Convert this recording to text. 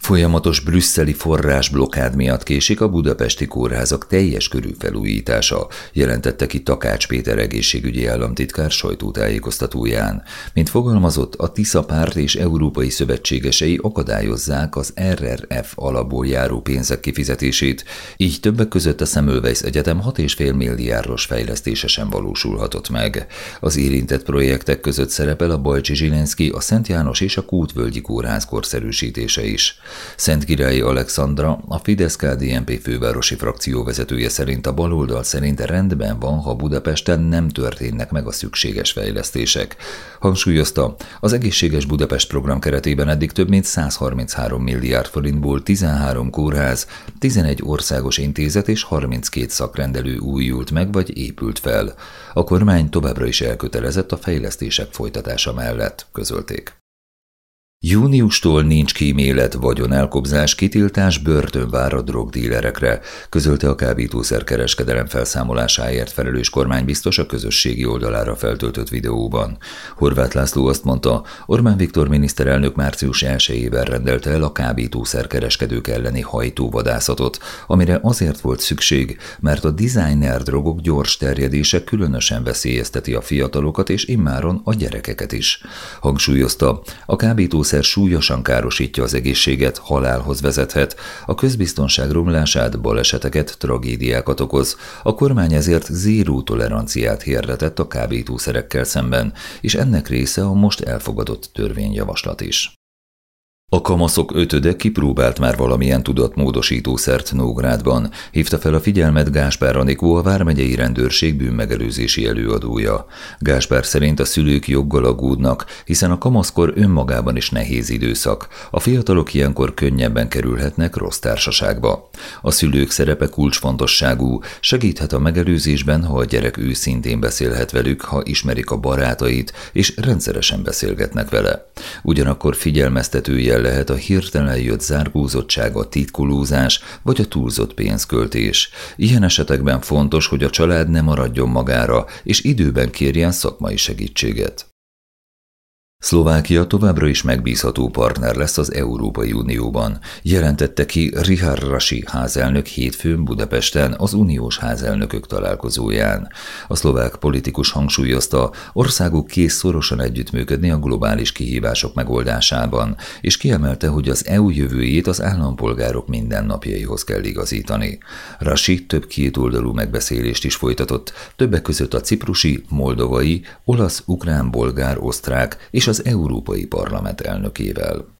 Folyamatos brüsszeli forrásblokkád miatt késik a budapesti kórházak teljes körű felújítása, jelentette ki Takács Péter egészségügyi államtitkár sajtótájékoztatóján. Mint fogalmazott, a Tisza párt és európai szövetségesei akadályozzák az RRF alapból járó pénzek kifizetését, így többek között a Semmelweis Egyetem 6,5 milliárdos fejlesztése sem valósulhatott meg. Az érintett projektek között szerepel a Bajcsy Zsilinszky, a Szent János és a Kútvölgyi kórház korszerűsítése is. Szentkirályi Alexandra, a Fidesz-KDNP fővárosi frakció vezetője szerint a baloldal szerint rendben van, ha Budapesten nem történnek meg a szükséges fejlesztések. Hangsúlyozta, az Egészséges Budapest program keretében eddig több mint 133 milliárd forintból 13 kórház, 11 országos intézet és 32 szakrendelő újult meg vagy épült fel. A kormány továbbra is elkötelezett a fejlesztések folytatása mellett, közölték. Júniustól nincs kímélet, vagyonelkobzás, kitiltás, börtön vár a drogdílerekre, közölte a kábítószerkereskedelem felszámolásáért felelős kormánybiztos a közösségi oldalára feltöltött videóban. Horváth László azt mondta, Orbán Viktor miniszterelnök március 1-ével rendelte el a kábítószerkereskedők elleni hajtóvadászatot, amire azért volt szükség, mert a designer drogok gyors terjedése különösen veszélyezteti a fiatalokat és immáron a gyerekeket is. Hangsúlyozta, a kábítószer súlyosan károsítja az egészséget, halálhoz vezethet, a közbiztonság romlását, baleseteket, tragédiákat okoz. A kormány ezért zéró toleranciát hirdetett a kábítószerekkel szemben, és ennek része a most elfogadott törvényjavaslat is. A kamaszok ötöde kipróbált már valamilyen tudatmódosítószert Nógrádban, hívta fel a figyelmet Gáspár Anikó, a vármegyei rendőrség bűnmegelőzési előadója. Gáspár szerint a szülők joggal aggódnak, hiszen a kamaszkor önmagában is nehéz időszak. A fiatalok ilyenkor könnyebben kerülhetnek rossz társaságba. A szülők szerepe kulcsfontosságú, segíthet a megelőzésben, ha a gyerek őszintén beszélhet velük, ha ismerik a barátait, és rendszeresen beszélgetnek vele. Ugyanakkor figyelmeztetője lehet a hirtelen jött zárkózottság, a titkolózás vagy a túlzott pénzköltés. Ilyen esetekben fontos, hogy a család ne maradjon magára, és időben kérjen szakmai segítséget. Szlovákia továbbra is megbízható partner lesz az Európai Unióban, jelentette ki Richard Rasi házelnök hétfőn Budapesten az uniós házelnökök találkozóján. A szlovák politikus hangsúlyozta, országuk kész szorosan együttműködni a globális kihívások megoldásában, és kiemelte, hogy az EU jövőjét az állampolgárok mindennapjaihoz kell igazítani. Rasi több kétoldalú megbeszélést is folytatott, többek között a ciprusi, moldovai, olasz, ukrán, bolgár, osztrák és az Európai Parlament elnökével.